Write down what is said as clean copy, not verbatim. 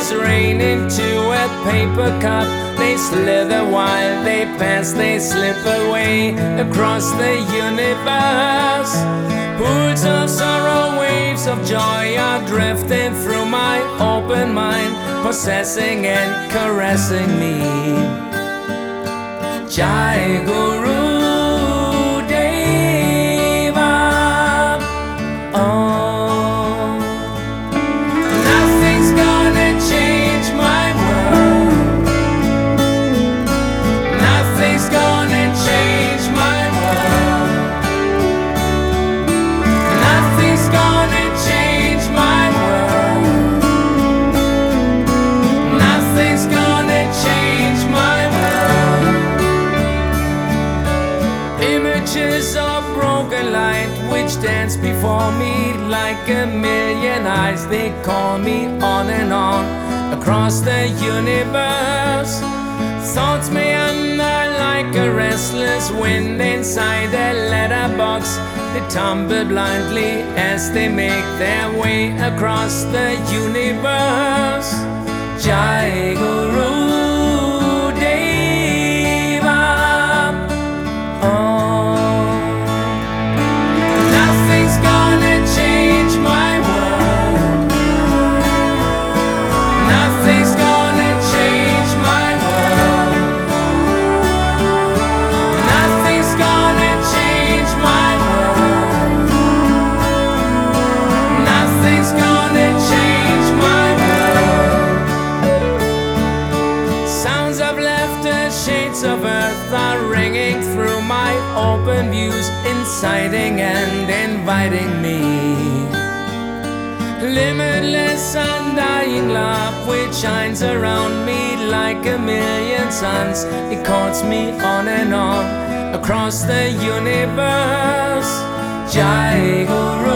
drops rain into a paper cup. They slither while they pass, they slip away across the universe. Pools of sorrow, waves of joy are drifting through my open mind, possessing and caressing me. Jai Guru Deva. Oh, nothing's gonna change my world. Nothing's gonna change my world. Nothing's gonna change my world. Nothing's gonna change my world. Images of broken light which dance before me like a million eyes. They call me on and on across the universe. Thoughts meander like a restless wind inside a letterbox. They tumble blindly as they make their way across the universe. Jai Guru Deva. Oh, nothing's gonna change my world. Nothing's gonna change my world. Nothing's gonna change my world. Nothing's gonna change my world. Sounds of laughter, shades of earth are ringing through my open views, inciting and inviting me. Limitless undying love which shines around me like a million suns. It calls me on and on across the universe. Jai Guru